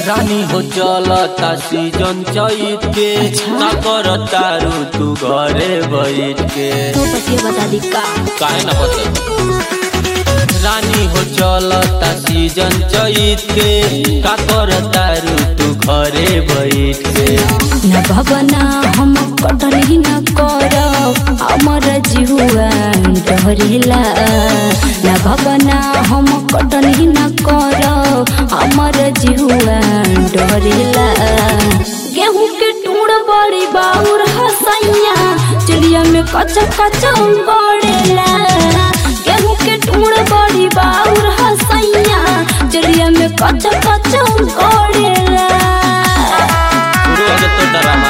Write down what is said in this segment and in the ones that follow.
रानी हो चलता सीजन चैत के ना कर तारू तू घरे बैठ के। तो बतिया बता दी का काहे ना बता। रानी हो चलता सीजन चैत के का कर तारू तू घरे बैठ के। न भवना हम कटल ही न कर हमर जीवा डरेला। न भवना हम कटल ही न कर हमर जीवा डरेला। गेहूं के टूड़ बड़ी बाउर हसैया चलिया में कच्चा कच्चा गड़ेला। गेहूं के टूड़ बड़ी बाउर हसैया चलिया में कच्चा कच्चा गड़ेला। तो डरामा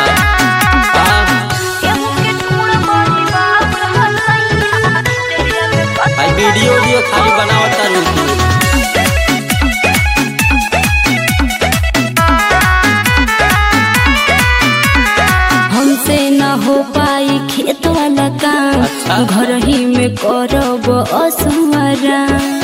वीडियो खाली बनावता रहू। हमसे न हो पाई खेत वाला काम। अच्छा? घर ही में करब असुआरा।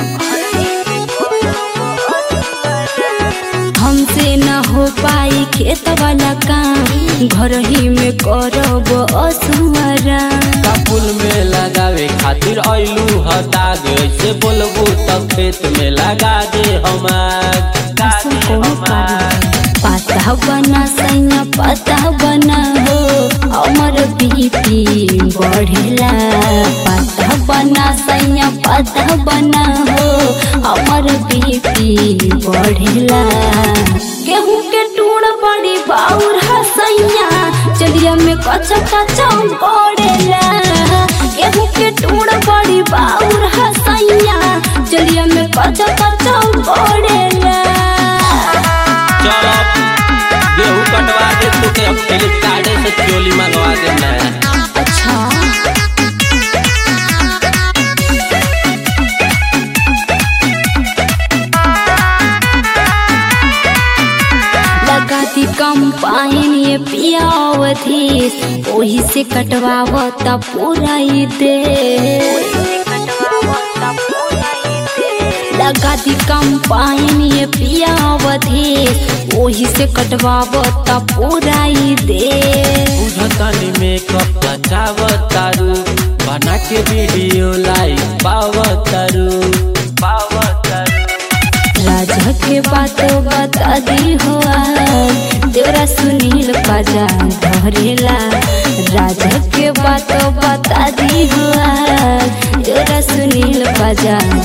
हमसे न हो पाई खेत वाला काम। घर ही में करब असुआरा। फूल में लगावे खातिर आइलू हताग ऐसे बोलबू तब खेत में लगा दे हमार। पता बना सैया पता बना हो हमर बीपी बढ़ेला। पता बना सैया पता बना हो हमर बीपी बढ़ेला। गेहूं के टूड़ बड़ी बाउर हसैया चलिया में कच्चा कच्चा गड़ेला। गेहूं के टूड़ बड़ी बाउर हसैया चलिया में कच्चा कच्चा गड़ेला। चलो गेहूं कटवा दे तो के फ्लिपकार्ट से चोली मंगवा देना। अच्छा लगाती कम पाइन ये पियावधीस वही से कटवावता पूरा ही दे। लगाती कम पाइन ये पियावधीस वही से कटवावता पूरा ही दे। बुझतानी मेकअप बचावतारू बना के वीडियो लाइक पावतारू। राजा के बातों बता दी हुआ तेरा सुनील पाजा धरेला। राजा के बातों बता दी हुआ तेरा सुनील पाजा